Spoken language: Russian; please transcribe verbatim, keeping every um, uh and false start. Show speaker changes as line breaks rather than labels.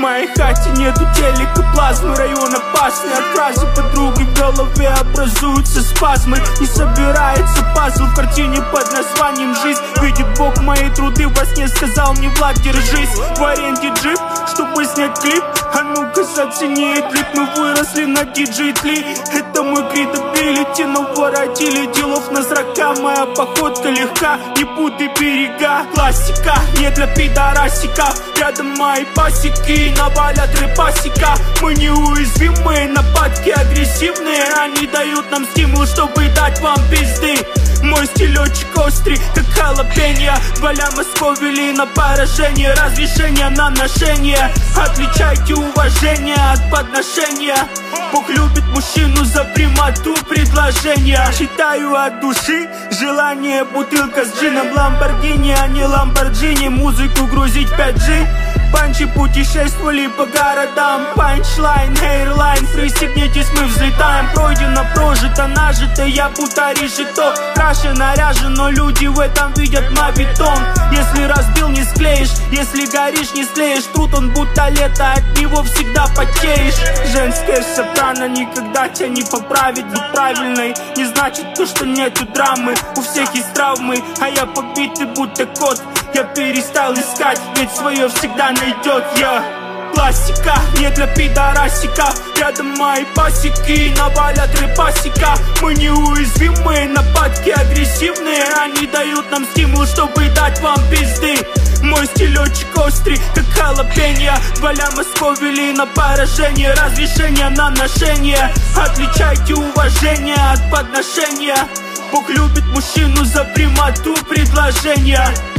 моей хате нету телека, плазмы, район опасный. От фразы подруги в голове образуются спазмы. Не собирается пазл в картине под названием «Жизнь». Видит Бог мои труды во сне, сказал мне: Влад, держись. В аренде джип, чтобы снять клип. А ну-ка зацени клип, мы выросли на диджей-тли. Это мой кредабилити, но воротили делов на срока. Моя походка легка, не путай берега. Классика, не для пидорасиков. Рядом мои пасеки, навалят репасика. Мы неуязвимые, нападки агрессивные. Они дают нам стимул, чтобы дать вам пизды. Мой стилечек острый, как халапеньо. Валя Москву вели на поражение. Разрешение на ношение. Отличайте уважение от подношения. Бог любит мужчину за прямоту предложения. Читаю от души, желание бутылка с джином. Ламборгини, а не ламборджини. Музыку грузить пять джи. Панчи путешествовали по городам. Панчлайн, хейрлайн, пристегнитесь, мы взлетаем. Пройдено, прожито, нажито, я будто решето. Краше наряжен, но люди в этом видят мавитон. Если разбил, не склеишь, если горишь, не слеешь. Труд он будто лето, от него всегда потеешь. Женская сопрано никогда тебя не поправит. Быть правильной не значит то, что нету драмы. У всех есть травмы, а я побитый будто кот. Я перестал искать, ведь свое всегда найдет. Я классика, не для пидорасиков. Рядом мои пасеки, навалят репасика. Мы неуязвимые, нападки агрессивные. Они дают нам стимул, чтобы дать вам пизды. Мой стилечек острый, как халапеньо. Валя Москву вели на поражение. Разрешение на ношение. Отличайте уважение от подношения. Бог любит мужчину за прямоту предложения.